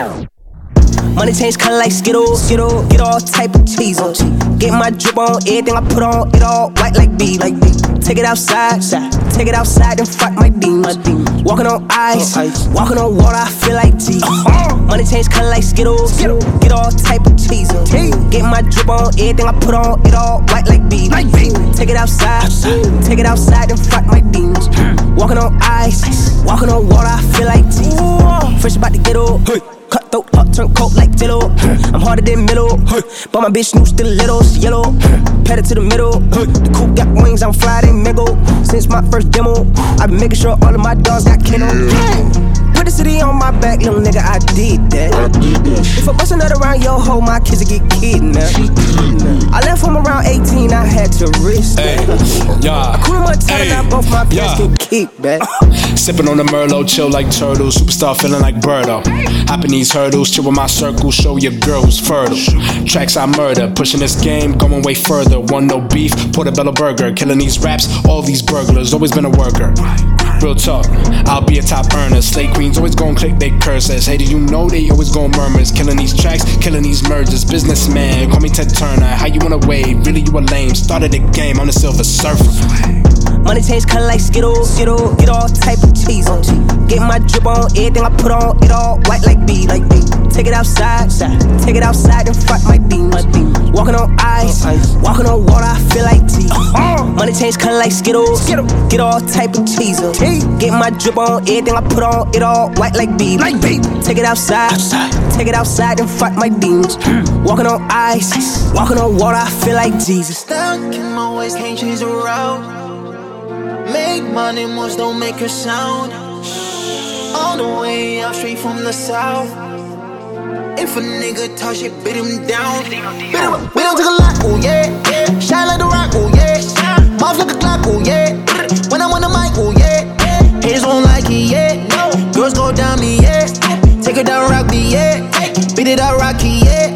Money change color like Skittles. Get all type of cheese on. Get my drip on, everything I put on, it all white like B. Take it outside, and fight my demons. Walking on ice, walking on water, I feel like Jesus. Money change color like Skittles. Get all type of cheese on. Get my drip on, everything I put on, it all white like B. Take it outside, and fight my demons. Walking on ice, walking on water, I feel like Jesus. Fresh about to get old. Cut throat, hot turn coat like Dillo. I'm harder than middle, but my bitch new still little, she yellow. Pedal to the middle, the coupe got wings, I'm fly, they mingle. Since my first demo, I've been making sure all of my dogs got kennel. Put the city on my back, little nigga, I did that. If I bust another round your hoe, my kids will get kidnapped. I left home around 18, I had to risk that. I cool my tongue, now both my pants get kicked back. Sipping on the Merlot, chill like turtle. Superstar feeling like Birdo. Hopping these hurdles, chill with my circle. Show your girl who's fertile. Tracks I murder, pushing this game, going way further. One no beef, Portobello burger. Killing these raps, all these burglars. Always been a worker. Real talk, I'll be a top earner. Slay queens always gon' click they curses. Hey, do you know they always gon' murmurs? Killing these tracks, killing these mergers. Businessman, call me Ted Turner. How you wanna wave? Really you a lame. Started the game, I'm the Silver Surfer. Money change color like Skittles. Get all type of cheese on. Get my drip on, everything I put on, it all white like B. Take it outside, and fight my demons. Walking on ice, walking on water, I feel like Jesus. Money change color like Skittles. Get all type of cheese on. Get my drip on, everything I put on, it all white like B. Take it outside, and fight my demons. Walking on ice, walking on water, I feel like Jesus. Stuck in my ways, can't change the route. Make money moves, don't make a sound. On the way up straight from the south. If a nigga touch it, beat him down. Beat him to the lock, oh yeah. Shine like the rock, oh yeah. Mouth like a clock, oh yeah. When I'm on the mic, oh yeah. Haters won't like it, yeah. Girls go down me, yeah. Take her down Rocky, yeah. Beat it out Rocky, yeah.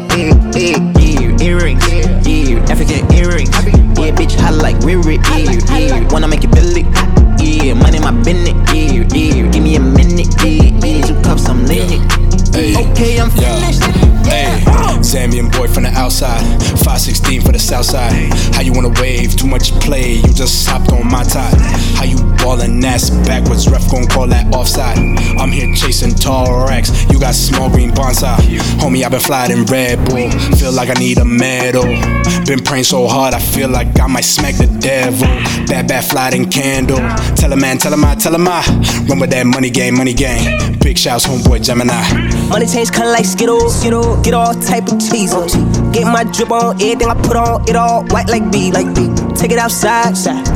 Earrings, yeah. African earrings, yeah. Bitch hot like Riri, yeah. Wanna make it Billy, yeah. Money in my business, yeah. Give me a minute, yeah. 2 cups, I'm lit. Okay, I'm finished. Hey, Zambian boy from the outside, 516 for the south side. How you wanna wave? Too much play, you just hopped on my tide. How you ballin' ass backwards, ref gon' call that offside. I'm here chasing tall racks, you got small green bonsai. Homie, I been flying in Red Bull, feel like I need a medal. Been praying so hard, I feel like I might smack the devil. Bad fly in candle. Tell him I run with that money game. Big shouts, homeboy Gemini. Money change color like Skittles. Get all type of cheese on. Get my drip on, everything I put on, it all white like B. Take it outside,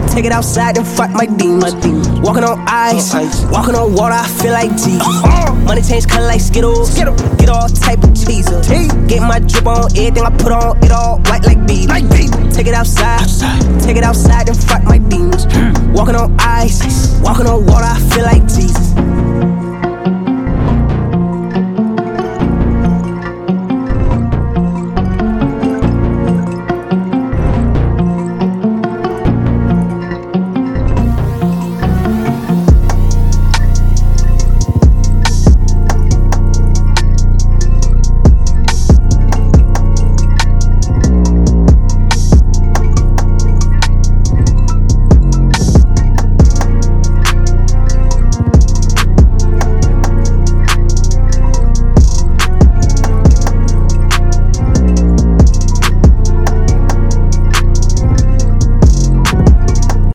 and fight my demons. Walking on ice, walking on water, I feel like Jesus. Money change color like Skittles. Get all type of cheese on. Get my drip on, everything I put on, it all white like B. Take it outside, and fight my demons. Walking on ice, walking on water, I feel like Jesus.